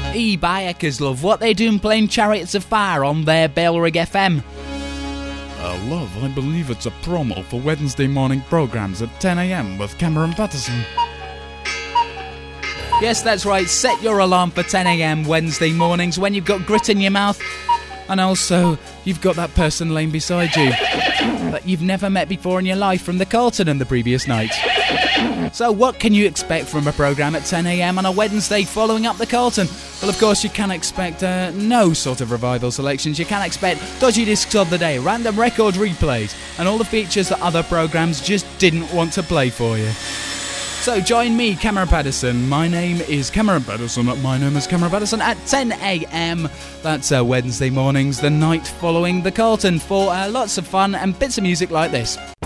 E-bikers love what they doing playing Chariots of Fire on their Balerig FM. Love, I believe it's a promo for Wednesday morning programs at 10 a.m. with Cameron Patterson. Yes, that's right, set your alarm for 10 a.m. Wednesday mornings when you've got grit in your mouth, and also you've got that person laying beside you that you've never met before in your life from the Carlton and the previous night. So what can you expect from a programme at 10 a.m. on a Wednesday following up the Carlton? Well, of course, you can expect no sort of revival selections. You can expect dodgy discs of the day, random record replays, and all the features that other programmes just didn't want to play for you. So join me, Cameron Patterson. My name is Cameron Patterson. My name is Cameron Patterson at 10 a.m. That's Wednesday mornings, the night following the Carlton, for lots of fun and bits of music like this.